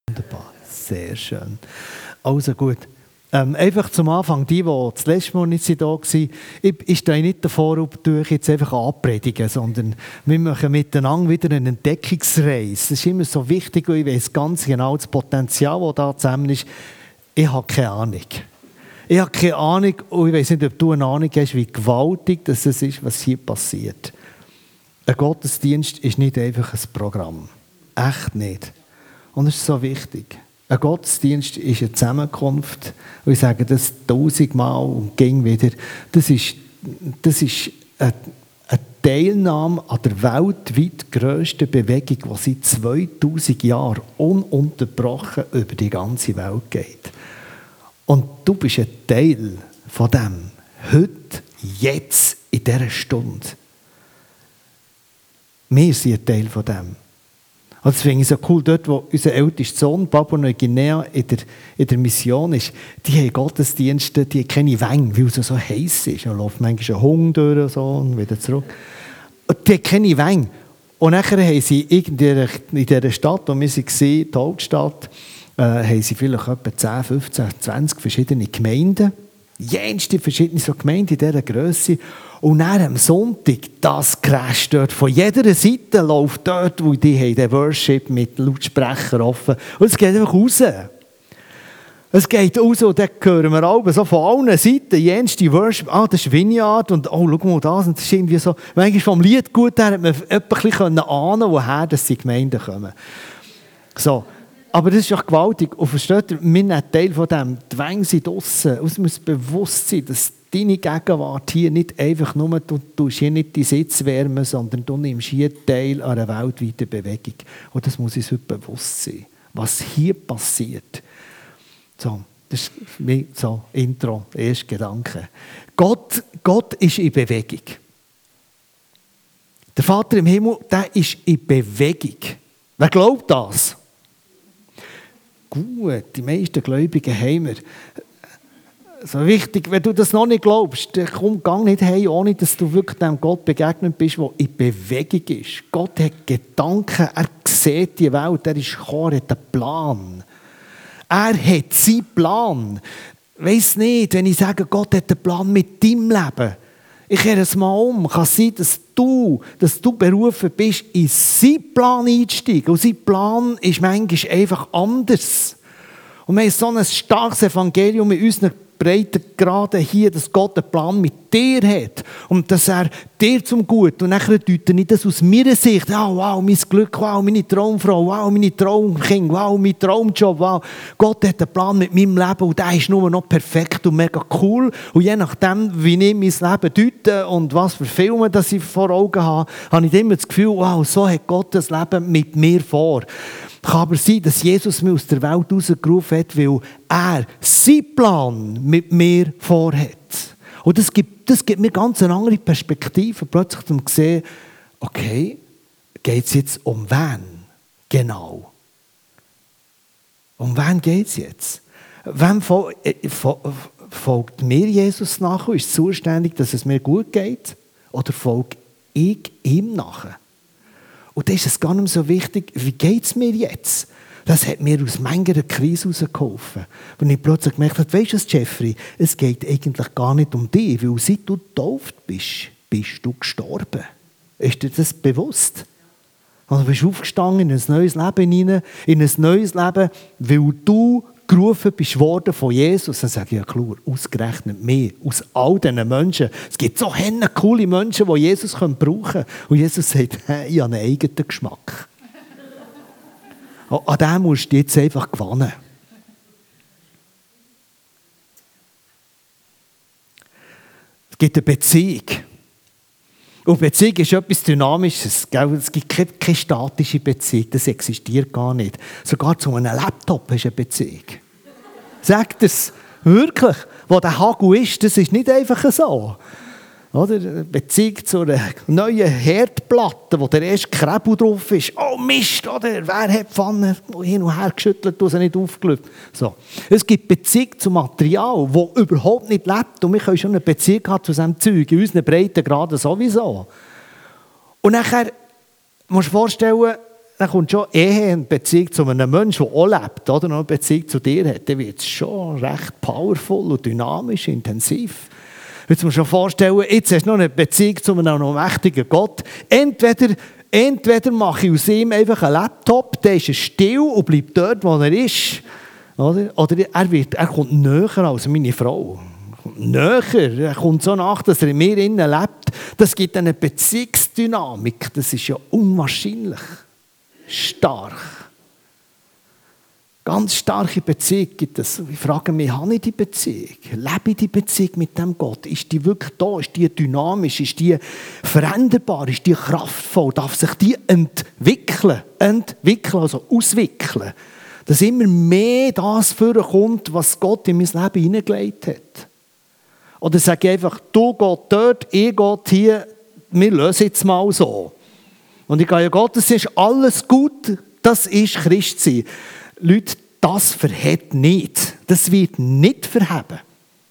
Wunderbar, sehr schön. Also gut. Einfach zum Anfang, die das letzte Mal nicht da waren, ich stehe nicht davor, ob ich jetzt einfach anpredigen, sondern wir machen miteinander wieder eine Entdeckungsreise. Das ist immer so wichtig, und ich weiss ganz genau das Potenzial, das da zusammen ist. Ich habe keine Ahnung. Ich habe keine Ahnung, und ich weiss nicht, ob du eine Ahnung hast, wie gewaltig das ist, was hier passiert. Ein Gottesdienst ist nicht einfach ein Programm. Echt nicht. Und es ist so wichtig. Ein Gottesdienst ist eine Zusammenkunft, und ich sage das 1000-mal und ging wieder. Das ist eine Teilnahme an der weltweit grössten Bewegung, die seit 2000 Jahren ununterbrochen über die ganze Welt geht. Und du bist ein Teil von dem. Heute, jetzt, in dieser Stunde. Wir sind ein Teil von dem. Und das finde ich so cool, dort wo unser ältester Sohn, Papua-Neuguinea, in der Mission ist, die haben Gottesdienste, die haben keine Wänge, weil es so heiß ist. Da läuft manchmal ein Hund durch und so und wieder zurück. Und die haben keine Wänge. Und nachher haben sie in dieser Stadt, wo wir waren, die Hauptstadt, haben sie vielleicht etwa 10, 15, 20 verschiedene Gemeinden. Jenste verschiedene so Gemeinden in dieser Grösse. Und dann am Sonntag, das crasht dort. Von jeder Seite läuft dort, wo die haben den Worship mit Lautsprecher offen. Und es geht einfach raus. Es geht raus und dann hören wir alle so von allen Seiten, jenste Worship, das ist Vineyard und schau mal das. Und das ist irgendwie so, manchmal vom Lied gut her hat man etwas ahnen, woher die Gemeinden kommen. So. Aber das ist doch gewaltig. Und versteht ihr, wir sind ein Teil von dem. Die Wänge sind draussen. Es muss bewusst sein, dass deine Gegenwart hier nicht einfach nur, du tust hier nicht die Sitz wärmen, sondern du nimmst hier teil an einer weltweiten Bewegung. Und das muss uns heute bewusst sein, was hier passiert. So, das ist so Intro, erster Gedanke. Gott ist in Bewegung. Der Vater im Himmel, der ist in Bewegung. Wer glaubt das? Gut, die meisten Gläubigen haben wir. So wichtig, wenn du das noch nicht glaubst, dann komm, geh nicht heim, ohne dass du wirklich dem Gott begegnet bist, der in Bewegung ist. Gott hat Gedanken, er sieht die Welt, er ist gekommen, er hat einen Plan. Er hat seinen Plan. Weiss nicht, wenn ich sage, Gott hat einen Plan mit deinem Leben. Ich kehre es mal um. Kann es sein, dass du berufen bist, in seinen Plan einzusteigen. Und sein Plan ist manchmal einfach anders. Und wir haben so ein starkes Evangelium in unseren Breitengraden hier, dass Gott einen Plan mit dir hat. Und dass er dir zum Guten. Und dann deute ich das aus meiner Sicht. Oh, wow, mein Glück, wow, meine Traumfrau, wow, meine Traumkind, wow, mein Traumjob, wow. Gott hat einen Plan mit meinem Leben und der ist nur noch perfekt und mega cool. Und je nachdem, wie ich mein Leben deute und was für Filme das ich vor Augen habe, habe ich immer das Gefühl, wow, so hat Gott das Leben mit mir vor. Kann aber sein, dass Jesus mich aus der Welt rausgerufen hat, weil er seinen Plan mit mir vorhat. Und das gibt mir ganz eine andere Perspektive, plötzlich zu sehen, okay, geht es jetzt um wen? Genau. Um wen geht es jetzt? Wem folgt mir Jesus nach und ist zuständig, dass es mir gut geht? Oder folge ich ihm nach? Und da ist es gar nicht so wichtig, wie geht es mir jetzt? Das hat mir aus mancher Krise herausgeholfen. Wenn ich plötzlich gemerkt habe, weisst du, Jeffrey, es geht eigentlich gar nicht um dich, weil seit du getauft bist, bist du gestorben. Ist dir das bewusst? Und du bist aufgestanden in ein neues Leben hinein, in ein neues Leben, weil du gerufen bist worden von Jesus. Dann sage ich, ja klar, ausgerechnet mehr, aus all diesen Menschen. Es gibt so coole Menschen, die Jesus brauchen können. Und Jesus sagt, ich habe einen eigenen Geschmack. An dem musst du jetzt einfach gewinnen. Es gibt eine Beziehung. Und Beziehung ist etwas Dynamisches. Es gibt keine statische Beziehung. Das existiert gar nicht. Sogar zu einem Laptop hast du eine Beziehung. Sagt es wirklich? Wo der Hagel ist, das ist nicht einfach so. Oder? Eine Beziehung zu einer neuen Herdplatte, wo der erste Krebel drauf ist. Oh Mist, oder? Wer hat die Pfanne hin und her geschüttelt und sie nicht aufgelöst? So. Es gibt Beziehung zu Material, das überhaupt nicht lebt. Und wir können schon eine Beziehung haben zu diesem Zeug, in unseren Breitengraden sowieso. Und nachher, musst du dir vorstellen, dann kommt schon eher eine Beziehung zu einem Menschen, der auch lebt, oder noch eine Beziehung zu dir hat, dann wird es schon recht powerful und dynamisch, intensiv. Jetzt musst du dir vorstellen, jetzt hast du noch eine Beziehung zu einem allmächtigen Gott. Entweder mache ich aus ihm einfach einen Laptop, der ist still und bleibt dort, wo er ist. Oder er kommt näher als meine Frau. Näher. Er kommt so nach, dass er in mir innen lebt. Das gibt eine Beziehungsdynamik. Das ist ja unwahrscheinlich stark. Ganz starke Beziehung gibt es. Ich frage mich, habe ich die Beziehung? Lebe ich die Beziehung mit dem Gott? Ist die wirklich da? Ist die dynamisch? Ist die veränderbar? Ist die kraftvoll? Darf sich die entwickeln? Also auswickeln. Dass immer mehr das vorkommt, was Gott in mein Leben hineingelegt hat. Oder sage ich einfach, du gehst dort, ich gehe hier, wir lösen jetzt mal so. Und ich gehe ja Gott, das ist alles gut, das ist Christsein. Leute, das verhält nicht. Das wird nicht verheben.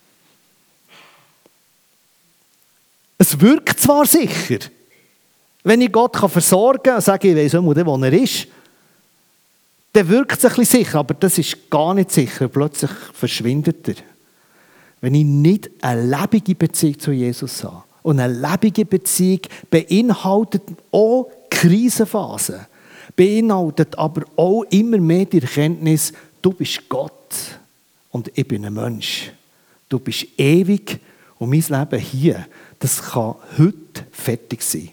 Es wirkt zwar sicher. Wenn ich Gott versorgen kann und sage, ich weiss auch, wo er ist, dann wirkt es ein bisschen sicher, aber das ist gar nicht sicher. Plötzlich verschwindet er. Wenn ich nicht eine lebendige Beziehung zu Jesus habe. Und eine lebendige Beziehung beinhaltet auch Krisenphasen. Beinhaltet aber auch immer mehr die Erkenntnis, du bist Gott und ich bin ein Mensch. Du bist ewig und mein Leben hier, das kann heute fertig sein.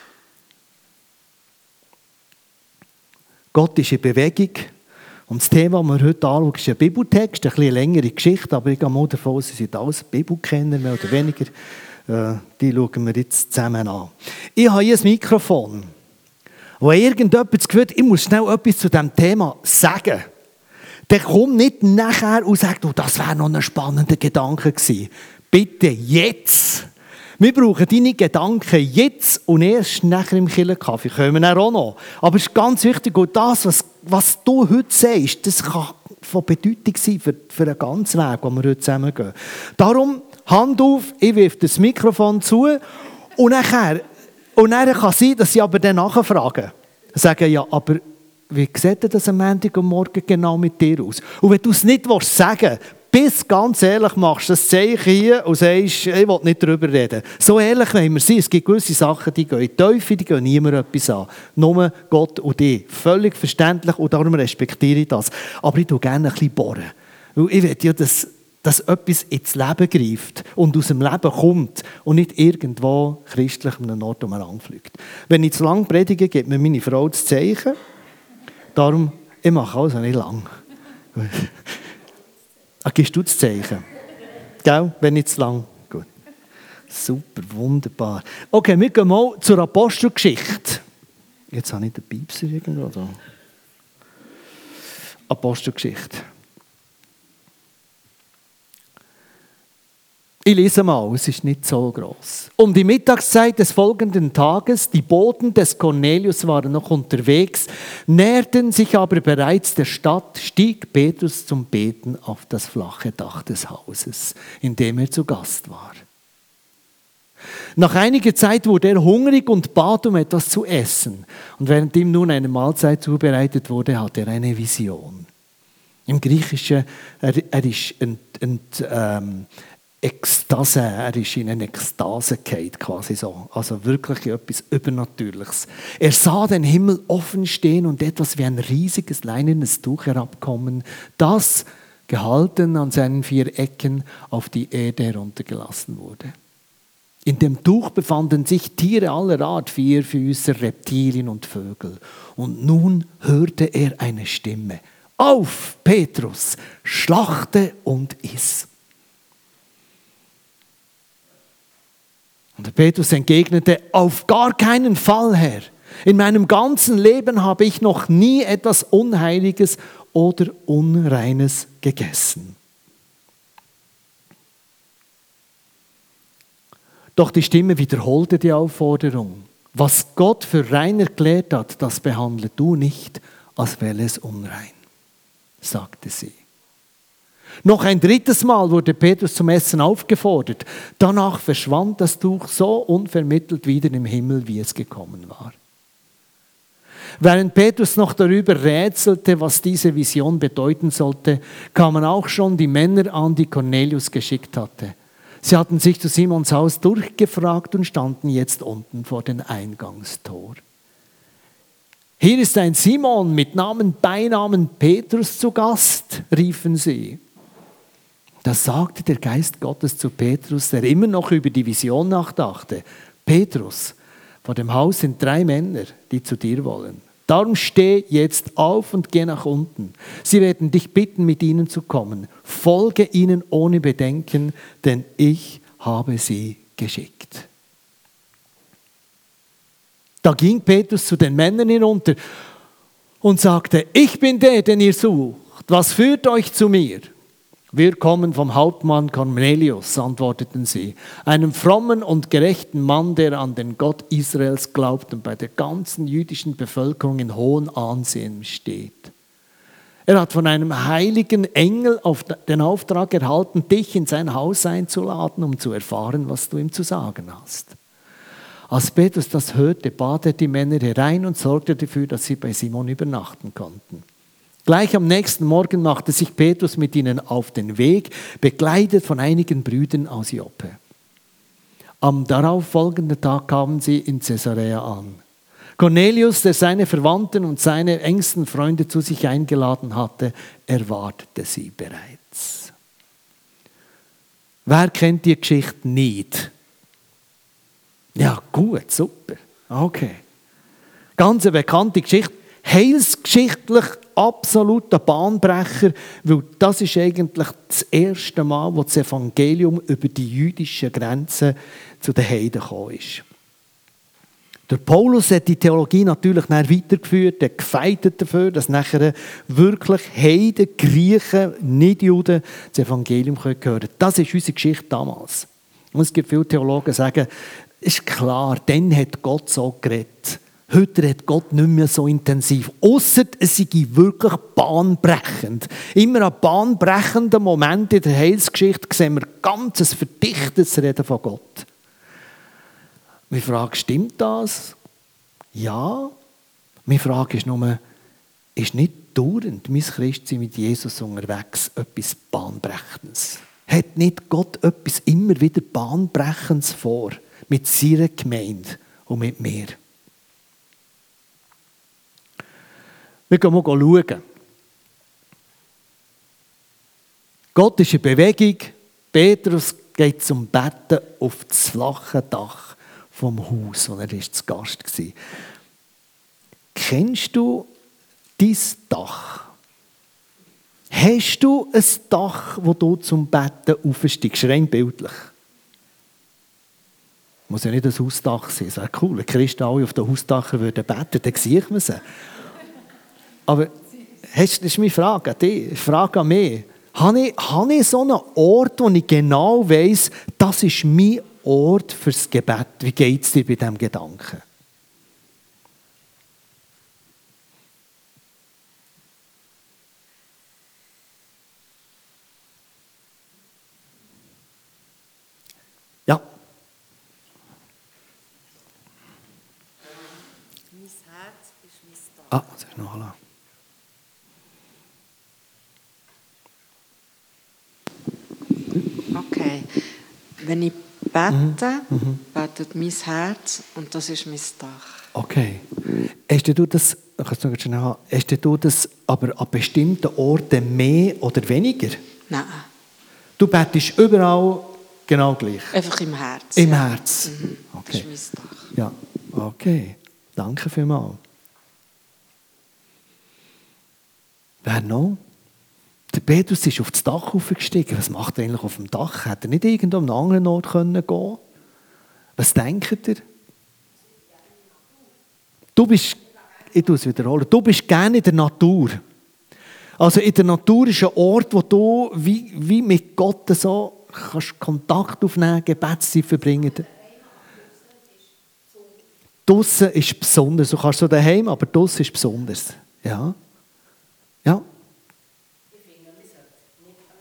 Gott ist in Bewegung. Und das Thema, das wir heute anschauen, ist ein Bibeltext, eine etwas längere Geschichte, aber ich gehe mal davon aus, Sie sind alles Bibelkenner, mehr oder weniger. Die schauen wir jetzt zusammen an. Ich habe hier ein Mikrofon. Wo irgendjemand das Gefühl hat, ich muss schnell etwas zu diesem Thema sagen, dann komm nicht nachher und sag, das wäre noch ein spannender Gedanke gewesen. Bitte jetzt. Wir brauchen deine Gedanken jetzt und erst nachher im Kirchenkaffee. Können wir auch noch. Aber es ist ganz wichtig, und das, was du heute sagst, das kann von Bedeutung sein für den ganzen Weg, den wir heute zusammen gehen. Darum, Hand auf, ich wirf das Mikrofon zu und nachher kann es sein, dass sie aber dann nachfragen. Sagen, ja, aber wie sieht das am Montag und Morgen genau mit dir aus? Und wenn du es nicht sagen willst, bis ganz ehrlich machst du das Zeichen hier und sagst, ich will nicht darüber reden. So ehrlich wollen wir sein. Es gibt gewisse Sachen, die gehen in die Teufel, die gehen niemand etwas an. Nur Gott und dich. Völlig verständlich und darum respektiere ich das. Aber ich tue gerne ein bisschen bohren. Weil ich will ja, dass etwas ins Leben greift und aus dem Leben kommt und nicht irgendwo christlich an einem Ort fliegt. Wenn ich zu lang predige, gibt mir meine Frau das Zeichen. Darum, ich mache also nicht lang. Gibst du das Zeichen? Gell? Wenn nicht zu lang. Gut. Super, wunderbar. Okay, wir gehen mal zur Apostelgeschichte. Jetzt habe ich den Piepser irgendwo da. Apostelgeschichte. Ich lese mal, es ist nicht so groß. Um die Mittagszeit des folgenden Tages, die Boten des Cornelius waren noch unterwegs, näherten sich aber bereits der Stadt, stieg Petrus zum Beten auf das flache Dach des Hauses, in dem er zu Gast war. Nach einiger Zeit wurde er hungrig und bat um etwas zu essen. Und während ihm nun eine Mahlzeit zubereitet wurde, hatte er eine Vision. Im Griechischen, er ist Ekstase, er ist in eine Ekstase gefallen, quasi so. Also wirklich etwas Übernatürliches. Er sah den Himmel offen stehen und etwas wie ein riesiges leinenes Tuch herabkommen, das, gehalten an seinen 4 Ecken, auf die Erde heruntergelassen wurde. In dem Tuch befanden sich Tiere aller Art, Vierfüßer, Reptilien und Vögel. Und nun hörte er eine Stimme. Auf, Petrus, schlachte und iss. Und der Petrus entgegnete, auf gar keinen Fall, Herr. In meinem ganzen Leben habe ich noch nie etwas Unheiliges oder Unreines gegessen. Doch die Stimme wiederholte die Aufforderung. Was Gott für rein erklärt hat, das behandle du nicht, als wäre es unrein, sagte sie. Noch ein 3. Mal wurde Petrus zum Essen aufgefordert. Danach verschwand das Tuch so unvermittelt wieder im Himmel, wie es gekommen war. Während Petrus noch darüber rätselte, was diese Vision bedeuten sollte, kamen auch schon die Männer an, die Cornelius geschickt hatte. Sie hatten sich zu Simons Haus durchgefragt und standen jetzt unten vor dem Eingangstor. Hier ist ein Simon mit Beinamen Petrus zu Gast, riefen sie. Da sagte der Geist Gottes zu Petrus, der immer noch über die Vision nachdachte: Petrus, vor dem Haus sind 3 Männer, die zu dir wollen. Darum steh jetzt auf und geh nach unten. Sie werden dich bitten, mit ihnen zu kommen. Folge ihnen ohne Bedenken, denn ich habe sie geschickt. Da ging Petrus zu den Männern hinunter und sagte: Ich bin der, den ihr sucht. Was führt euch zu mir? Wir kommen vom Hauptmann Cornelius, antworteten sie, einem frommen und gerechten Mann, der an den Gott Israels glaubt und bei der ganzen jüdischen Bevölkerung in hohem Ansehen steht. Er hat von einem heiligen Engel den Auftrag erhalten, dich in sein Haus einzuladen, um zu erfahren, was du ihm zu sagen hast. Als Petrus das hörte, bat er die Männer herein und sorgte dafür, dass sie bei Simon übernachten konnten. Gleich am nächsten Morgen machte sich Petrus mit ihnen auf den Weg, begleitet von einigen Brüdern aus Joppe. Am darauffolgenden Tag kamen sie in Caesarea an. Cornelius, der seine Verwandten und seine engsten Freunde zu sich eingeladen hatte, erwartete sie bereits. Wer kennt die Geschichte nicht? Ja, gut, super. Okay. Ganz eine bekannte Geschichte. Heilsgeschichtlich absoluter Bahnbrecher, weil das ist eigentlich das erste Mal, wo das Evangelium über die jüdischen Grenzen zu den Heiden gekommen ist. Der Paulus hat die Theologie natürlich weitergeführt, er gefeitet dafür, dass nachher wirklich Heiden, Griechen, Nichtjuden das Evangelium hören können. Das ist unsere Geschichte damals. Und es gibt viele Theologen, die sagen, ist klar, dann hat Gott so geredet. Heute redet Gott nicht mehr so intensiv. Ausser es sei wirklich bahnbrechend. Immer an bahnbrechenden Momenten in der Heilsgeschichte sehen wir ganz ein verdichtetes Reden von Gott. Meine Frage, stimmt das? Ja. Meine Frage ist nur, ist nicht dauernd mein Christsein mit Jesus unterwegs etwas Bahnbrechendes? Hat nicht Gott etwas immer wieder Bahnbrechendes vor mit seiner Gemeinde und mit mir? Wir gehen mal schauen. Gott ist in Bewegung. Petrus geht zum Betten auf das flache Dach vom Haus, wo er zu Gast war. Kennst du dein Dach? Hast du ein Dach, wo du zum Betten aufsteigst? Rein bildlich. Muss ja nicht ein Hausdach sein. Das wäre cool. Wenn Christen alle auf den Hausdachen beten würden, dann sieht man sie. Aber das ist meine Frage an dich, Frage an mich. Habe ich so einen Ort, wo ich genau weiss, das ist mein Ort fürs Gebet? Wie geht es dir bei diesem Gedanken? Ja. Mein Herz ist mein Dach. Ah, das ist noch alle. Okay. Wenn ich bete, betet mein Herz und das ist mein Dach. Okay. Hast du das aber an bestimmten Orten mehr oder weniger? Nein. Du betest überall genau gleich? Einfach im Herz. Im ja. Herz? Okay. Das ist mein Dach. Ja, okay. Danke vielmals. Wer noch? Der Petrus ist auf das Dach aufgestiegen. Was macht er eigentlich auf dem Dach? Hätte er nicht irgendwo an einen anderen Ort gehen können? Was denkt ihr? Ich tue es wiederholen, du bist gerne in der Natur. Also in der Natur ist ein Ort, wo du wie mit Gott so kannst Kontakt aufnehmen, Gebetszeit verbringen. Draussen ist besonders. Du kannst so daheim, aber draussen ist besonders. Ja. Ja.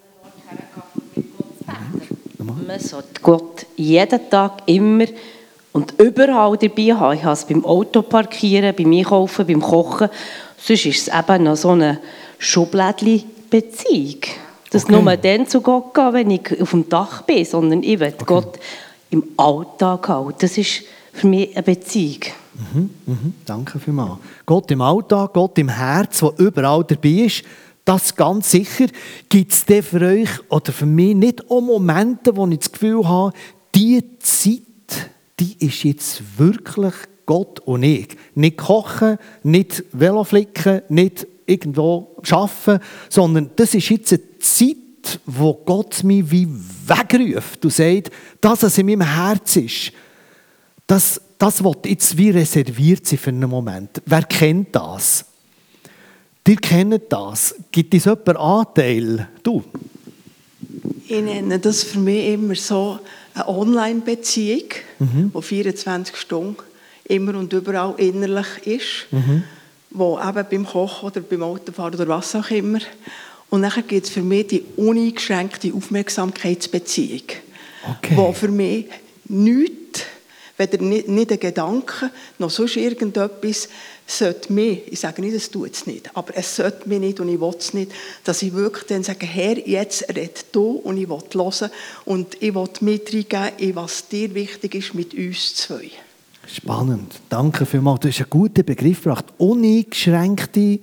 Man sollte Gott jeden Tag immer und überall dabei habe. Ich habe es beim Autoparkieren, beim Einkaufen, beim Kochen. Sonst ist es eben noch so eine Schublädchen-Beziehung. Dass nur dann zu Gott gehen, wenn ich auf dem Dach bin, sondern ich will Gott im Alltag haben. Das ist für mich eine Beziehung. Danke vielmals. Gott im Alltag, Gott im Herz, der überall dabei ist, das ganz sicher. Gibt es denn für euch oder für mich nicht auch Momente, wo ich das Gefühl habe, diese Zeit, die ist jetzt wirklich Gott und ich. Nicht kochen, nicht Velo flicken, nicht irgendwo arbeiten, sondern das ist jetzt eine Zeit, wo Gott mich wie wegruft und sagt, das, was in meinem Herz ist, das wird jetzt wie reserviert sein für einen Moment. Wer kennt das? Ihr kennt das. Gibt es jemanden Anteil? Du? Ich nenne das für mich immer so eine Online-Beziehung, die 24 Stunden immer und überall innerlich ist, wo eben beim Kochen oder beim Autofahren oder was auch immer. Und dann gibt es für mich die uneingeschränkte Aufmerksamkeitsbeziehung, wo für mich nichts, weder nicht ein Gedanke noch sonst irgendetwas, sollte mich, ich sage nicht, es tut es nicht, aber es sollte mich nicht und ich will es nicht, dass ich wirklich dann sage, Herr, jetzt red du und ich will hören und ich will mitgeben, was dir wichtig ist mit uns zwei. Spannend, danke vielmals. Du hast einen guten Begriff gebracht. Uneingeschränkte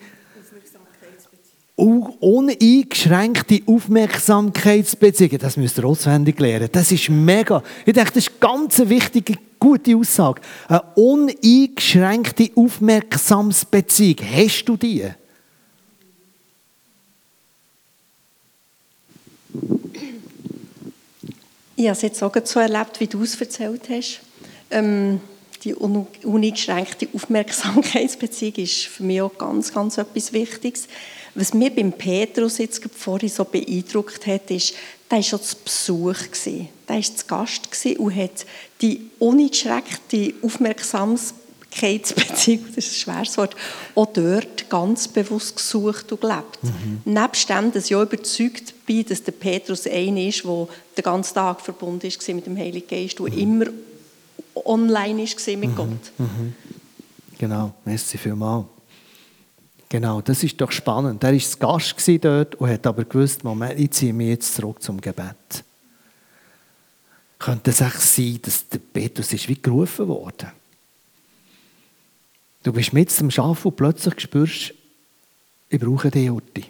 Aufmerksamkeitsbeziehung. Das müsst ihr auswendig lernen. Das ist mega. Ich denke, das ist eine ganz wichtige, gute Aussage. Eine uneingeschränkte Aufmerksamkeitsbeziehung. Hast du die? Ich habe es jetzt auch so erlebt, wie du es erzählt hast. Die uneingeschränkte Aufmerksamkeitsbeziehung ist für mich auch ganz, ganz etwas Wichtiges. Was mich beim Petrus jetzt vorhin so beeindruckt hat, ist, der war schon zu Besuch. Der war zu Gast und hat die uneingeschränkte Aufmerksamkeitsbeziehung, das ist ein schweres Wort, auch dort ganz bewusst gesucht und gelebt. Nebst dem, dass ich auch überzeugt bin, dass der Petrus einer ist, der den ganzen Tag verbunden war mit dem Heiligen Geist und immer online war mit Gott. Genau, merci vielmals. Genau, das ist doch spannend. Er war zu Gast dort und hat aber gewusst, Moment, ich ziehe mich jetzt zurück zum Gebet. Könnte es echt sein, dass der Petrus ist wie gerufen wurde? Du bist mit zum Arbeiten und plötzlich spürst, ich brauche dich, Urti.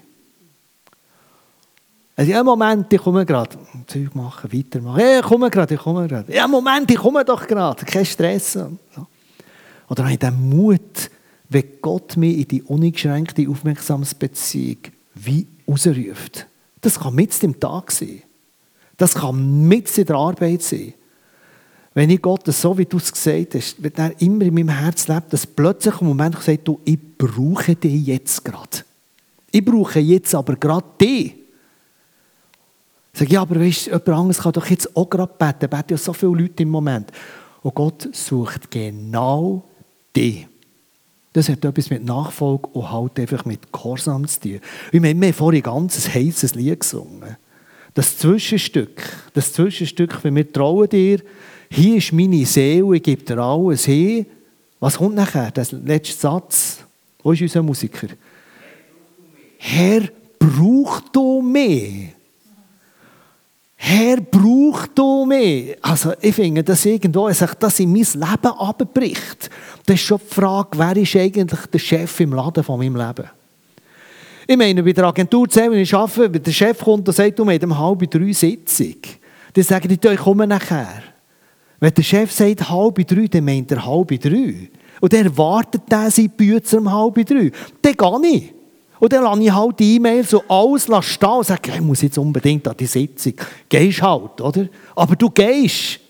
Also, ja, Moment, ich komme gerade. Zeug machen, weitermachen. Ja, ich komme gerade. Ja, Moment, ich komme doch gerade. Kein Stress. So. Oder habe ich den Mut, wenn Gott mich in die uneingeschränkte Aufmerksamkeitsbeziehung wie rausruft. Das kann mitten im Tag sein. Das kann mitten in der Arbeit sein. Wenn ich Gott so, wie du es gesagt hast, wenn er immer in meinem Herz lebt, dass plötzlich ein Moment sagt, du, ich brauche dich jetzt gerade. Ich brauche jetzt aber gerade dich. Ich sage, ja, aber weißt, jemand anderes kann doch jetzt auch gerade beten. Beten ja so viele Leute im Moment. Und Gott sucht genau dich. Das hat etwas mit Nachfolge und halt einfach mit Gehorsam zu tun. Wir haben vorhin ein ganz heißes Lied gesungen. Das Zwischenstück, wenn wir trauen dir, hier ist meine Seele, ich gebe dir alles hin. Was kommt nachher? Der letzte Satz. Wo ist unser Musiker? Herr, brauchst du mich? Herr, brauchst du mich? Also ich finde, dass irgendwo das in mein Leben abbricht. Das ist schon die Frage, wer ist eigentlich der Chef im Laden von meinem Leben? Ich meine, bei der Agentur, wenn ich arbeite, wenn der Chef kommt und sagt, du hast um 2:30 Sitzung, dann sage ich, ich komme nachher. Wenn der Chef sagt 2:30, dann meint er 2:30. Und dann erwartet er seine Bücher um 2:30. Dann gehe ich. Und dann lasse ich halt die E-Mails so alles stehen und sage, ich muss jetzt unbedingt an die Sitzung. Gehst halt, oder? Aber du gehst.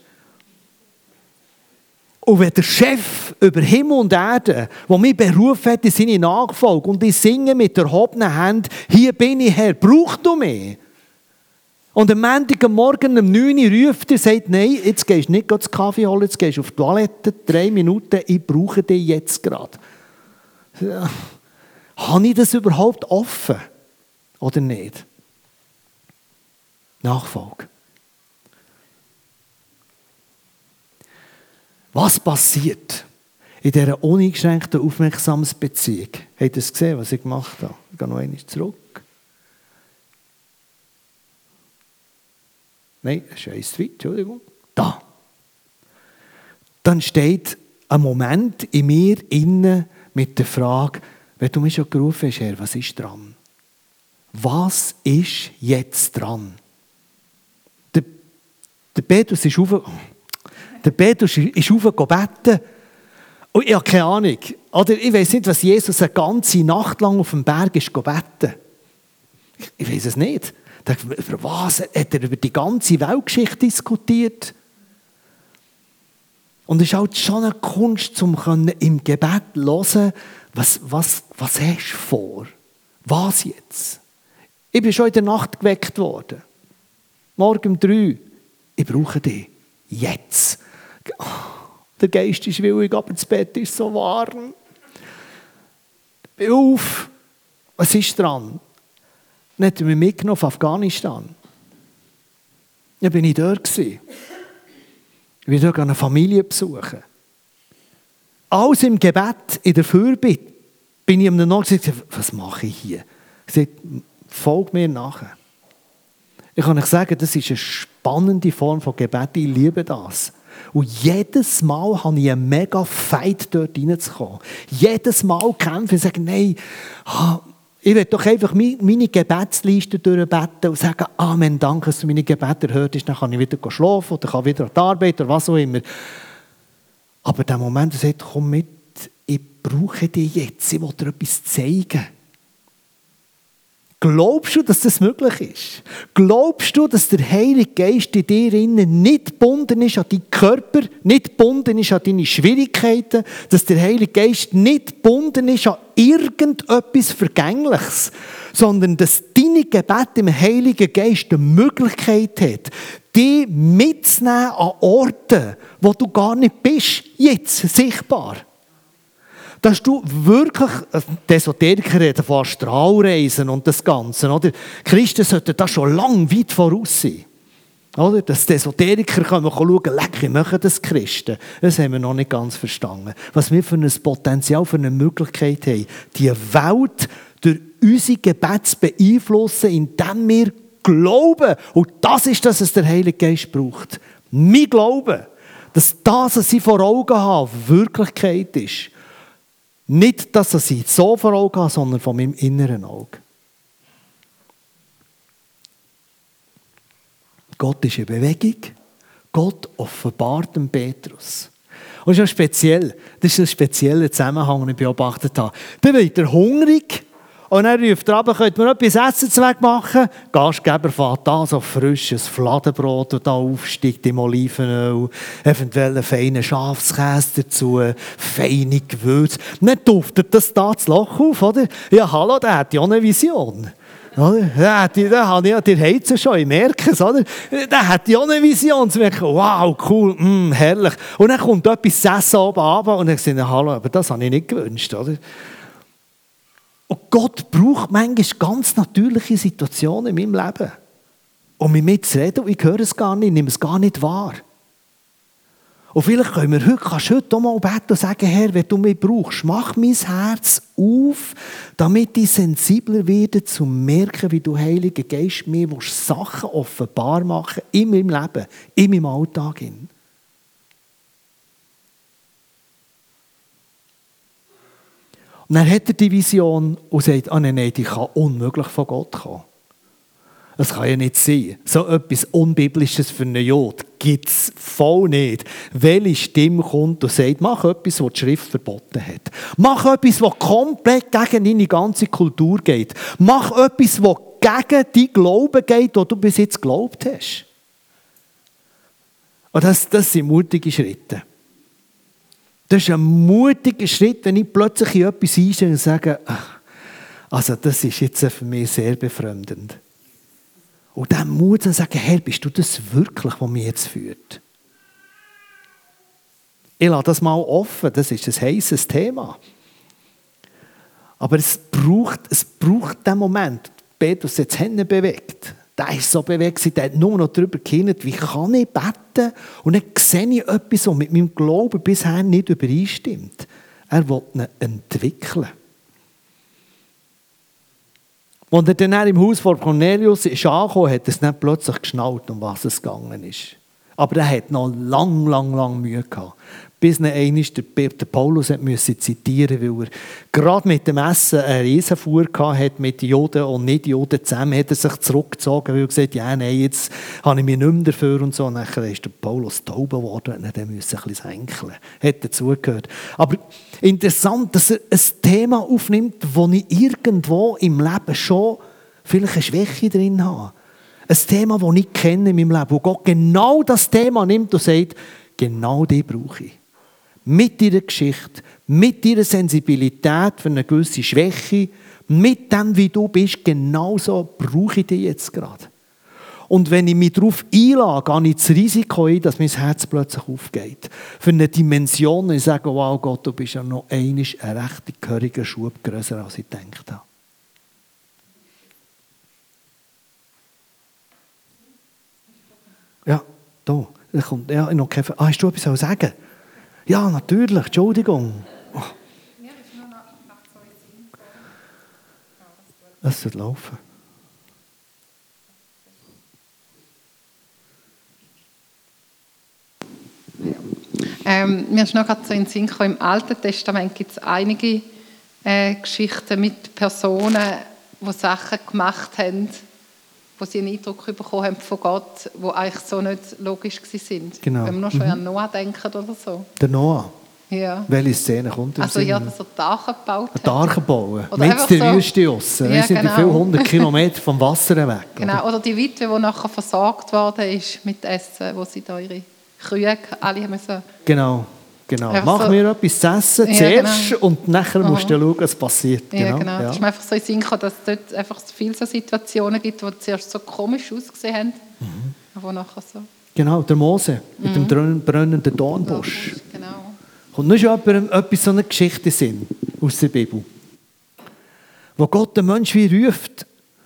Und wenn der Chef über Himmel und Erde, der mich berufen hat in seine Nachfolge, und ich singe mit erhobenen Händen, hier bin ich Herr, brauchst du mich? Und am Montagmorgen um 9 Uhr ruft er und sagt, nein, jetzt gehst du nicht den Kaffee holen, jetzt gehst du auf die Toilette, 3 Minuten, ich brauche dich jetzt gerade. Ja. Habe ich das überhaupt offen? Oder nicht? Nachfolge. Was passiert in dieser uneingeschränkten Aufmerksamkeitsbeziehung? Habt ihr das gesehen, was ich gemacht habe? Ich gehe noch einmal zurück. Nein, das ist eins zu weit, Entschuldigung. Da. Dann steht ein Moment in mir innen mit der Frage, wenn du mich schon gerufen hast, Herr, was ist dran? Was ist jetzt dran? Der Petrus ist aufgebeten. Und ich habe keine Ahnung. Oder ich weiß nicht, was Jesus eine ganze Nacht lang auf dem Berg ist gebeten. Ich weiß es nicht. Über was hat er über die ganze Weltgeschichte diskutiert? Und es ist halt schon eine Kunst, um im Gebet zu hören, was hast du vor? Was jetzt? Ich bin schon in der Nacht geweckt worden. Morgen um 3. Ich brauche dich. Jetzt. Der Geist ist willig, aber das Bett ist so warm. Bin auf. Was ist dran? Dann hat er mich mitgenommen auf Afghanistan. Dann bin ich dort. Ich bin dort eine Familie besuchen. Alles im Gebet, in der Fürbitte, bin ich am Nacht gesagt, was mache ich hier? Ich sagte, folg mir nachher. Ich kann euch sagen, das ist eine spannende Form von Gebet. Ich liebe das. Und jedes Mal habe ich einen mega Fight, dort reinzukommen. Jedes Mal kämpfe ich und sage, nein, ich will doch einfach meine Gebetsliste durchbeten und sagen, Amen, danke, dass du meine Gebete erhört hast. Dann kann ich wieder schlafen oder kann wieder an die Arbeit oder was auch immer. Aber der Moment, er sagt, komm mit, ich brauche dich jetzt, ich will dir etwas zeigen. Glaubst du, dass das möglich ist? Glaubst du, dass der Heilige Geist in dir innen nicht gebunden ist an deinen Körper, nicht gebunden ist an deine Schwierigkeiten, dass der Heilige Geist nicht gebunden ist an irgendetwas Vergängliches, sondern dass deine Gebete im Heiligen Geist die Möglichkeit hat, dich mitzunehmen an Orten, wo du gar nicht bist, jetzt sichtbar. Dass du wirklich, die Esoteriker reden von Astralreisen und das Ganze, oder? Christen sollten da schon lange weit voraus sein. Oder? Dass die Esoteriker können schauen, wie machen das Christen? Das haben wir noch nicht ganz verstanden. Was wir für ein Potenzial, für eine Möglichkeit haben, die Welt durch unsere Gebete zu beeinflussen, indem wir glauben. Und das ist das, was der Heilige Geist braucht. Wir glauben, dass das, was sie vor Augen haben, Wirklichkeit ist. Nicht, dass er sie so vor Augen hat, sondern von meinem inneren Auge. Gott ist in Bewegung. Gott offenbart dem Petrus. Und das ist speziell. Das ist ein spezieller Zusammenhang, den ich beobachtet habe. Dann wird er hungrig. Und dann ruft er ab, könnt mir etwas Essen machen? Gastgeber fährt da so frisches Fladenbrot, das da aufsteigt im Olivenöl, eventuell einen feinen Schafskäse dazu, feine Gewürze. Dann duftet das da das Loch auf, oder? Ja, hallo, der hat ja auch eine Vision. Der hat ja, der heizt es schon, ich merke es, oder? Der hat ja auch eine Vision, zu merken, wow, cool, herrlich. Und dann kommt etwas zu essen oben runter und dann sagt er, hallo, aber das habe ich nicht gewünscht, oder? Und Gott braucht manchmal ganz natürliche Situationen in meinem Leben, um mit mir zu reden. Und ich höre es gar nicht, ich nehme es gar nicht wahr. Und vielleicht kannst du heute auch mal beten und sagen, Herr, wenn du mich brauchst, mach mein Herz auf, damit ich sensibler werde, zu merken, wie du, Heiliger Geist, mir Sachen offenbar machen in meinem Leben, in meinem Alltag. Und dann hat er die Vision und sagt, nein, die kann unmöglich von Gott kommen. Das kann ja nicht sein. So etwas Unbiblisches für einen Jod gibt es voll nicht. Welche Stimme kommt und sagt, mach etwas, was die Schrift verboten hat. Mach etwas, was komplett gegen deine ganze Kultur geht. Mach etwas, was gegen deinen Glauben geht, den du bis jetzt geglaubt hast. Und das sind mutige Schritte. Das ist ein mutiger Schritt, wenn ich plötzlich in etwas einstehe und sage, also das ist jetzt für mich sehr befremdend. Und dann Mut zu sagen, Herr, bist du das wirklich, was mich jetzt führt? Ich lasse das mal offen, das ist ein heisses Thema. Aber es braucht den Moment. Petrus hat die Hände bewegt. der war so bewegt, der hat nur noch darüber gehinkt, wie kann ich beten und dann sehe ich etwas, was mit meinem Glauben bisher nicht übereinstimmt. Er will ihn entwickeln. Als er dann im Haus von Cornelius angekommen hat er es nicht plötzlich geschnallt, um was es gegangen ist. Aber er hat noch lang Mühe gehabt. Bis dann einmal der Paulus musste zitieren, weil er gerade mit dem Essen eine Riesenfuhr hatte mit Juden und Nicht-Juden zusammen, hat er sich zurückgezogen, weil er gesagt hat, ja, nein, jetzt habe ich mich nicht mehr dafür und so. Und dann ist der Paulus taub geworden und dann musste er ein bisschen senkeln. Hat dazugehört. Aber interessant, dass er ein Thema aufnimmt, wo ich irgendwo im Leben schon vielleicht eine Schwäche drin habe. Ein Thema, das ich kenne in meinem Leben, wo Gott genau das Thema nimmt und sagt, genau die brauche ich. Mit deiner Geschichte, mit deiner Sensibilität für eine gewisse Schwäche, mit dem, wie du bist, genauso brauche ich dich jetzt gerade. Und wenn ich mich darauf einlage, gehe ich das Risiko ein, dass mein Herz plötzlich aufgeht. Für eine Dimension, und ich sage, wow Gott, du bist ja noch einmal ein recht gehöriger Schub grösser, als ich gedacht habe. Ja, da. Ja, noch keine Frage. Hast du etwas zu sagen? Ja, natürlich. Entschuldigung. Oh. Es wird laufen. Mir ist noch gerade so in den Sinn gekommen, im Alten Testament gibt es einige Geschichten mit Personen, die Sachen gemacht haben, wo sie einen Eindruck bekommen haben von Gott, die eigentlich so nicht logisch waren. Genau. Wenn wir noch schon an Noah denken oder so. Der Noah? Ja. Welche Szene kommt im Also Sinn? ja, dass er die Arche gebaut hat. Eine Arche bauen. Oder Mit der so. Wüste draussen. Ja, Wir sind genau. viele 100 Kilometer vom Wasser weg. Genau, oder die Witwe, die nachher versorgt worden ist mit Essen, wo sie da ihre Kühe alle haben müssen. Genau. Einfach Mach so. mir etwas zu essen Ja, zuerst genau. und nachher musst du schauen, was passiert. Ja, genau. Ja. Es ist mir einfach so in den Sinn gekommen, dass es dort einfach viele so Situationen gibt, die zuerst so komisch ausgesehen haben, aber nachher so. Genau, der Mose mit dem brennenden Dornbusch. Genau. Kommt nicht schon etwas so eine Geschichte Sinn aus der Bibel, wo Gott den Menschen wie ruft.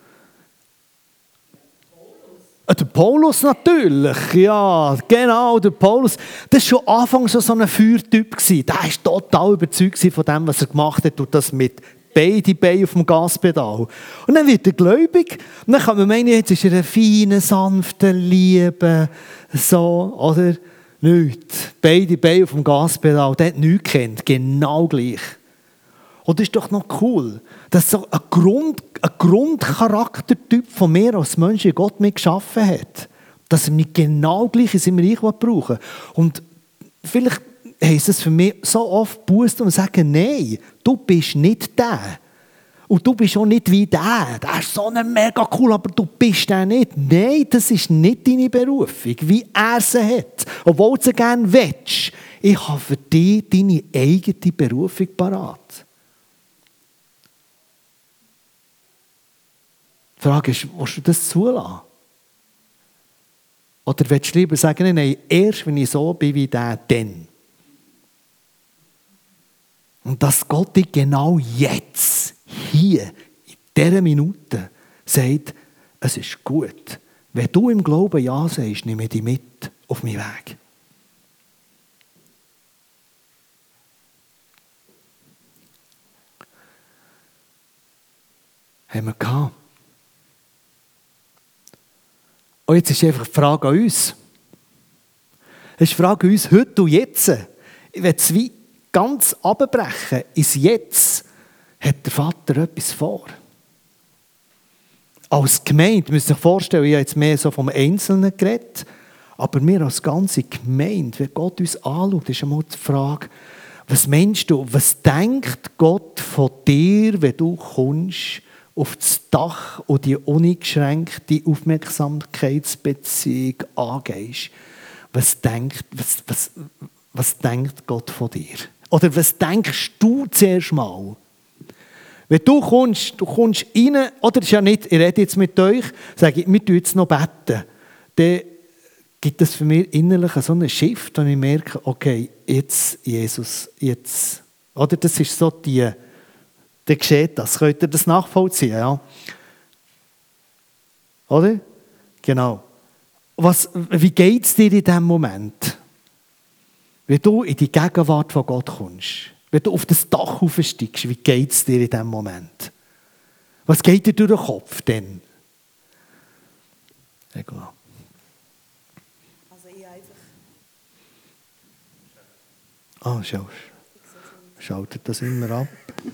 Der Paulus natürlich, ja, genau, der Paulus. Das war schon anfangs so ein Feuertyp. Der war total überzeugt von dem, was er gemacht hat, und das mit beide Beine auf dem Gaspedal. Und dann wird er gläubig. Und dann kann man meinen, jetzt ist er ein feiner, sanfter, lieber, so, oder? Nichts. Beide Beine auf dem Gaspedal, der hat nichts gekannt, genau gleich. Und das ist doch noch cool, dass so ein Grundcharaktertyp von mir als Mensch Gott mir geschaffen hat. Dass er nicht genau gleich ist, wie ich brauche. Und vielleicht heisst es für mich so oft Buße und sagen, nein, du bist nicht der. Und du bist auch nicht wie der. Der ist so mega cool, aber du bist der nicht. Nein, das ist nicht deine Berufung, wie er sie hat. Obwohl du sie gerne willst. Ich habe für dich deine eigene Berufung parat. Die Frage ist, willst du das zulassen? Oder willst du lieber sagen, nein, erst wenn ich so bin wie der, dann. Und dass Gott dir genau jetzt, hier, in dieser Minute, sagt, es ist gut. Wenn du im Glauben Ja sagst, nehme ich dich mit auf meinen Weg. Haben wir gehabt. Und jetzt ist einfach die Frage an uns. Es ist die Frage an uns, heute und jetzt. Ich will es wie ganz abbrechen. Ins Jetzt hat der Vater etwas vor. Als Gemeinde, müsst ihr euch vorstellen, ich habe jetzt mehr so vom Einzelnen geredet, aber wir als ganze Gemeinde, wenn Gott uns anschaut, ist einmal die Frage, was meinst du, was denkt Gott von dir, wenn du kommst auf das Dach und die uneingeschränkte Aufmerksamkeitsbeziehung angehst? Was denkt Gott von dir? Oder was denkst du zuerst mal? Wenn du kommst rein, oder ist ja nicht, ich rede jetzt mit euch, sage ich, wir tun jetzt noch beten, dann gibt es für mich innerlich so einen Shift, und ich merke, okay, jetzt, Jesus, jetzt. Oder das ist so dann geschieht das. Könnt ihr das nachvollziehen? Ja? Oder? Genau. Wie geht es dir in diesem Moment? Wenn du in die Gegenwart von Gott kommst, wenn du auf das Dach aufsteigst, wie geht es dir in diesem Moment? Was geht dir durch den Kopf denn? Egal. Also ich einfach... Schaltet das immer ab?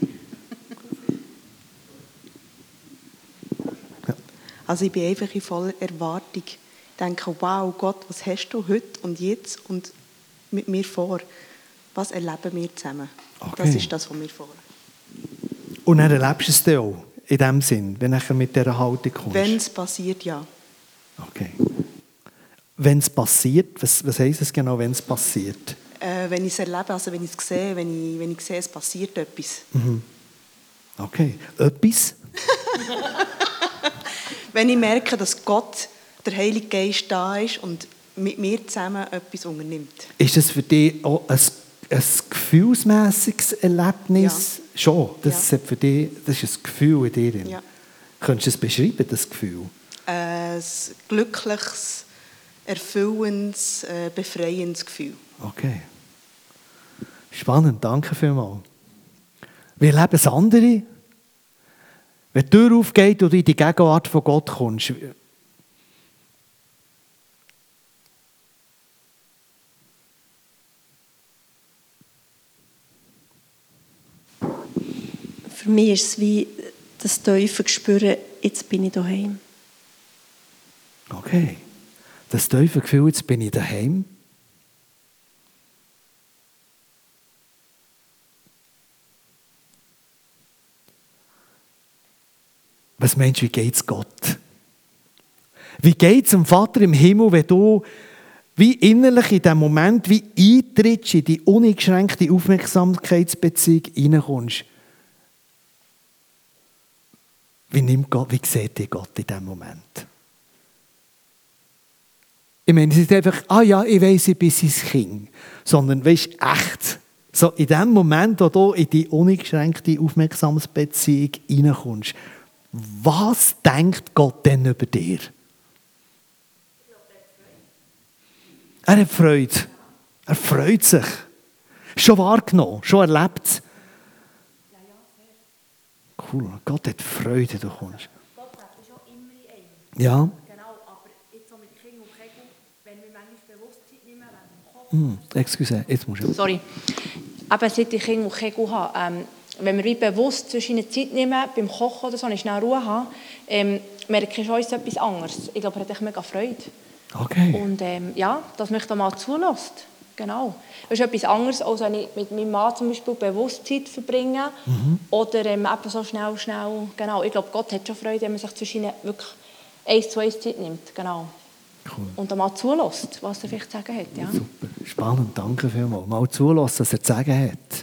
Ja. Also ich bin einfach in voller Erwartung. Ich denke, wow, Gott, was hast du heute und jetzt und mit mir vor? Was erleben wir zusammen? Okay. Das ist das, was wir vor. Und dann erlebst du es dann auch, in dem Sinn, wenn du mit dieser Haltung kommst? Wenn es passiert, ja. Okay. Wenn es passiert, was heisst es genau, wenn es passiert? Wenn ich es erlebe, also wenn ich es sehe, wenn ich sehe, es passiert etwas. Mhm. Okay. Etwas? Wenn ich merke, dass Gott, der Heilige Geist, da ist und mit mir zusammen etwas unternimmt. Ist das für dich auch ein gefühlsmässiges Erlebnis? Ja. Schon. Das ist für dich, das ist ein Gefühl in dir. Ja. Könntest du es beschreiben, das Gefühl? Ein glückliches, erfüllendes, befreiendes Gefühl. Okay. Spannend, danke vielmals. Wie erleben es andere? Wenn die Tür aufgeht und du in die Gegenwart von Gott kommst, Für mich ist es wie das tiefe Gespüren, jetzt bin ich daheim. okay. Das tiefe Gefühl, jetzt bin ich daheim. Was meinst du, wie geht es Gott? Wie geht es dem Vater im Himmel, wenn du wie innerlich in diesem Moment wie eintrittst in die uneingeschränkte Aufmerksamkeitsbeziehung hineinkommst? Wie sieht dich Gott in diesem Moment? Ich meine, es ist einfach, ja, ich weiss, ich bin sein Kind. Sondern, weißt du, echt. So in dem Moment, wo du in die uneingeschränkte Aufmerksamkeitsbeziehung hineinkommst, was denkt Gott denn über dir? Er hat Freude. Er freut sich. Schon wahrgenommen, schon erlebt. Cool, Gott hat Freude, du kommst. Gott lebt schon immer in einem. Ja. Genau, aber jetzt so mit Kind und Kegel, wenn wir manchmal Bewusstsein nicht mehr wegen dem Kopf. Excuse, jetzt musst du... Sorry. Aber seit ich Kind und Kegel habe, wenn wir wie bewusst zwischen eine Zeit nehmen, beim Kochen oder so, und schnell Ruhe haben, merke ich schon, ist etwas anderes. Ich glaube, er hat echt mega Freude. Okay. Und ja, dass mich da mal zulässt. Genau. Das ist etwas anderes, als wenn ich mit meinem Mann zum Beispiel bewusst Zeit verbringe. Oder eben so schnell. Genau. Ich glaube, Gott hat schon Freude, wenn man sich zwischen wirklich 1 zu 1 Zeit nimmt. Genau. Cool. Und dann mal zulässt, was er vielleicht zu sagen hat. Ja. Super, spannend, danke vielmals. Mal zulassen, was er zu sagen hat.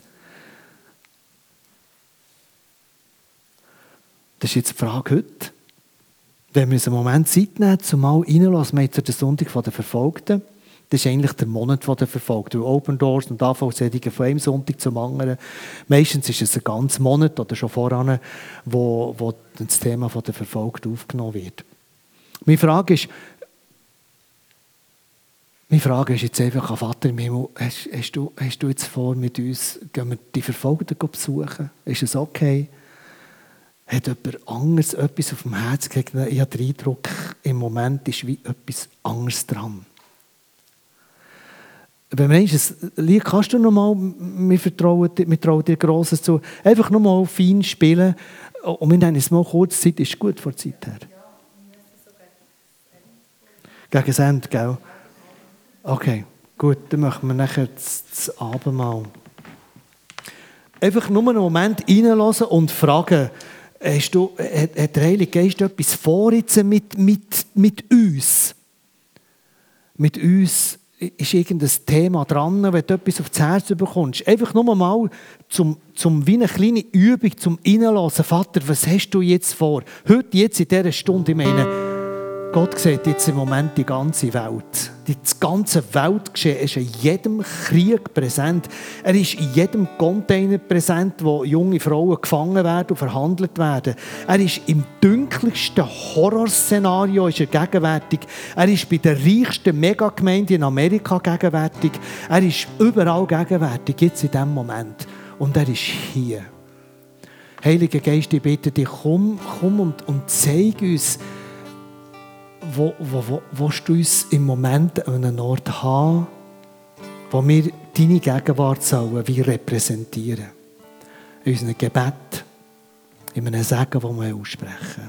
Das ist jetzt die Frage heute. Wenn wir uns einen Moment Zeit nehmen, zum mal reinlassen, wir haben den Sonntag der Verfolgten. Das ist eigentlich der Monat der Verfolgten. Open Doors und Anfallsedigen von einem Sonntag zum anderen. Meistens ist es ein ganzer Monat oder schon voran, wo das Thema der Verfolgten aufgenommen wird. Meine Frage ist jetzt einfach an Vater im Himmel, hast du jetzt vor, mit uns gehen wir die Verfolgten besuchen? Ist es okay? Hat jemand anderes etwas auf dem Herzen gekriegt? Ich habe den Eindruck, im Moment ist wie etwas anderes dran. Wenn du meinst, Lied kannst du noch mal, wir trauen dir Grosses zu, einfach noch mal fein spielen und wir nehmen es mal kurz, Zeit ist gut vor der Zeit her. Gegen das Ende, gell? Okay, gut, dann machen wir nachher das Abendmahl. Einfach nur einen Moment reinlassen und fragen, hat der Heilige Geist etwas vor jetzt mit uns? Mit uns ist irgendein Thema dran, wenn du etwas aufs Herz bekommst. Einfach nur mal zum wie eine kleine Übung, zum Reinlassen. Vater, was hast du jetzt vor? Heute, jetzt in dieser Stunde, ich meine, Gott sieht jetzt im Moment die ganze Welt. Das ganze Weltgeschehen ist in jedem Krieg präsent. Er ist in jedem Container präsent, wo junge Frauen gefangen werden und verhandelt werden. Er ist im dunkelsten Horrorszenario ist er gegenwärtig. Er ist bei der reichsten Megagemeinde in Amerika gegenwärtig. Er ist überall gegenwärtig, jetzt in diesem Moment. Und er ist hier. Heiliger Geist, ich bitte dich, komm und zeig uns, wo du uns im Moment an einem Ort haben, wo wir deine Gegenwart sollen wie repräsentieren. In unserem Gebet, in einem Segen, das wir aussprechen.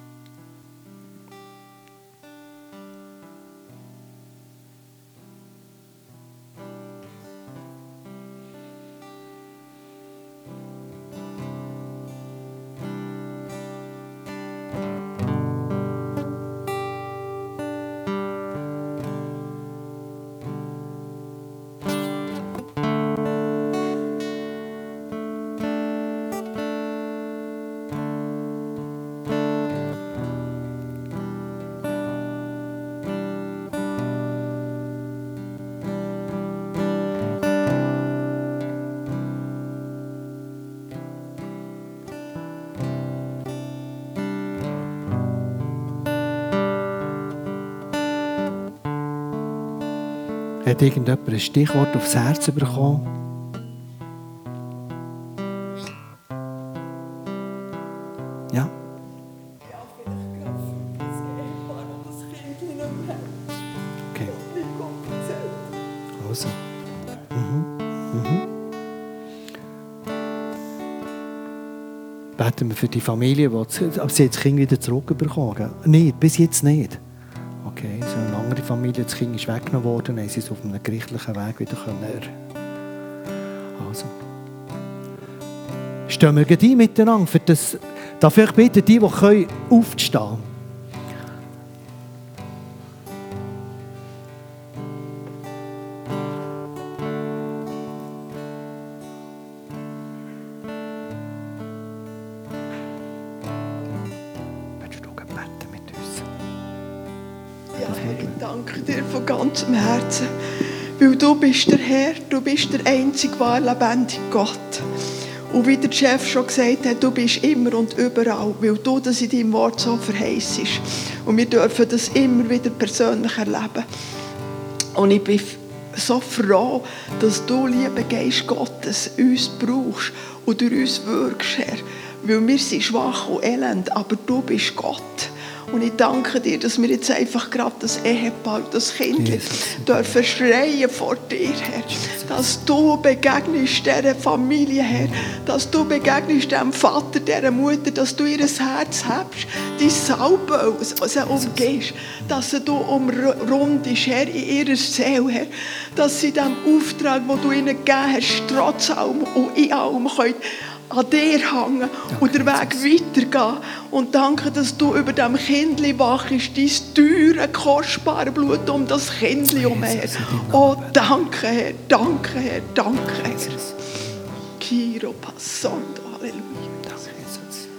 Hat irgendjemand ein Stichwort aufs Herz bekommen? Ja? Ja, vielleicht gerade für das Ehepaar, das Kind nicht mehr hat. Okay. Wie Gott erzählt. Also. Beten wir für die Familie, die sie das Kind wieder zurückbekommen haben? Nicht, bis jetzt nicht. Okay, so eine andere Familie, das Kind ist weggenommen worden, dann haben sie es auf einem gerichtlichen Weg wieder können. Also. Stehen wir gleich miteinander für das. Darf ich bitten, die können, aufzustehen? Ich danke dir von ganzem Herzen, weil du bist der Herr, du bist der einzige wahre lebendige Gott. Und wie der Chef schon gesagt hat, du bist immer und überall, weil du das in deinem Wort so verheißt. Und wir dürfen das immer wieder persönlich erleben. Und ich bin so froh, dass du, lieber Geist Gottes, uns brauchst und durch uns wirkst, Herr. Weil wir sind schwach und elend, aber du bist Gott. Und ich danke dir, dass wir jetzt einfach gerade das Ehepaar, das Kind dürfen schreien vor dir, Herr. Dass du begegnest dieser Familie, Herr. Dass du begegnest dem Vater, dieser Mutter, dass du ihr Herz hebst, dein Salbe, was sie umgehst. Dass du umrundest, Herr, in ihrer Seele, Herr. Dass sie dem Auftrag, den du ihnen gegeben hast, trotz allem und in allem können an dir hängen und den Weg weitergehen. Und danke, dass du über dem Kindli wachst, dein teure, kostbare Blut um das Kindli umher. Oh, danke, Herr, danke, Herr, danke, Herr. Kiro passando, Halleluja. Danke, Jesus.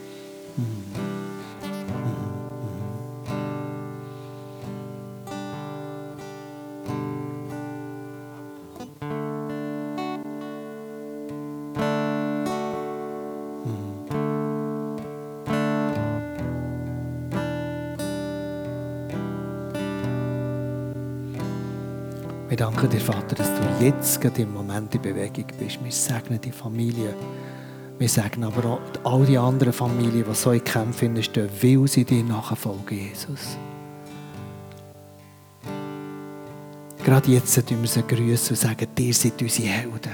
Wir danken dir, Vater, dass du jetzt gerade im Moment in Bewegung bist. Wir segnen die Familie. Wir segnen aber auch all die anderen Familien, die so in Kämpfen stehen, weil sie dir nachfolgen, Jesus. Gerade jetzt sollten wir sie grüßen und sagen, ihr seid unsere Helden.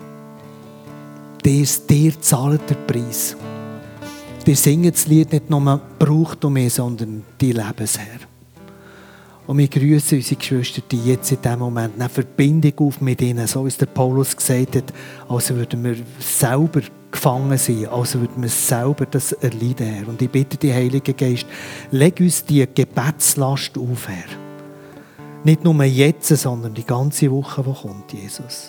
Ihr zahlt den Preis. Ihr singt das Lied nicht nur «Braucht du mich», sondern «Die Lebensherr». Und wir grüßen unsere Geschwister, die jetzt in diesem Moment eine Verbindung auf mit ihnen, so wie es der Paulus gesagt hat, als würden wir selber gefangen sein, als würden wir selber das erleiden, Herr. Und ich bitte dich, Heiliger Geist, leg uns die Gebetslast auf, Herr. Nicht nur jetzt, sondern die ganze Woche, die kommt, Jesus.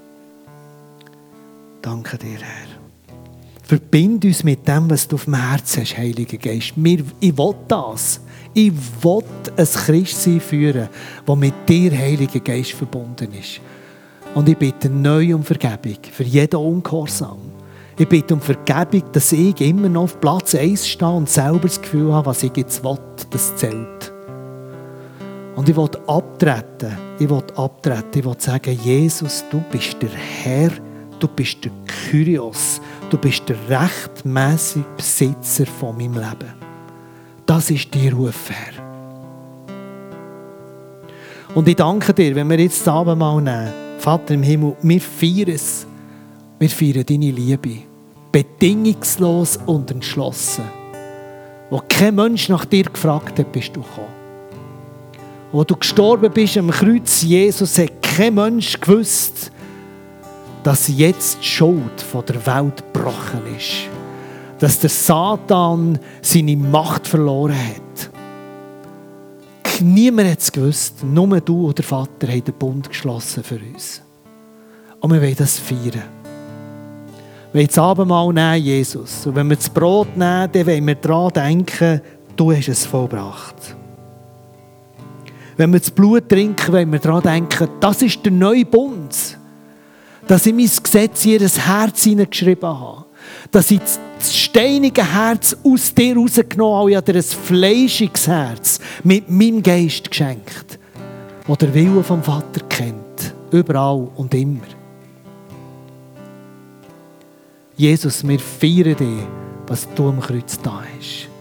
Danke dir, Herr. Verbind uns mit dem, was du auf dem Herzen hast, Heiliger Geist. Ich will das. Ich will ein Christsein führen, das mit dir, Heiliger Geist, verbunden ist. Und ich bitte neu um Vergebung für jeden Ungehorsam. Ich bitte um Vergebung, dass ich immer noch auf Platz 1 stehe und selber das Gefühl habe, was ich jetzt will, das zählt. Und ich will abtreten. Ich will sagen, Jesus, du bist der Herr, du bist der Kyrios, du bist der rechtmäßige Besitzer von meinem Leben. Das ist dein Ruf, Herr. Und ich danke dir, wenn wir jetzt das Abendmahl nehmen, Vater im Himmel, wir feiern es. Wir feiern deine Liebe. Bedingungslos und entschlossen. Wo kein Mensch nach dir gefragt hat, bist du gekommen. Wo du gestorben bist am Kreuz Jesus, hat kein Mensch gewusst, dass jetzt die Schuld von der Welt gebrochen ist. Dass der Satan seine Macht verloren hat. Niemand hat es gewusst, nur du und der Vater haben den Bund geschlossen für uns. Und wir wollen das feiern. Wir wollen das Abendmahl nehmen, Jesus. Und wenn wir das Brot nehmen, dann wollen wir daran denken, du hast es vollbracht. Wenn wir das Blut trinken, wollen wir daran denken, das ist der neue Bund. Dass ich mein Gesetz in ihr Herz hineingeschrieben habe. Dass ich das steinige Herz aus dir rausgenommen habe, ich habe dir ein fleischiges Herz mit meinem Geist geschenkt, das der Wille vom Vater kennt, überall und immer. Jesus, wir feiern dich, was du am Kreuz da hast.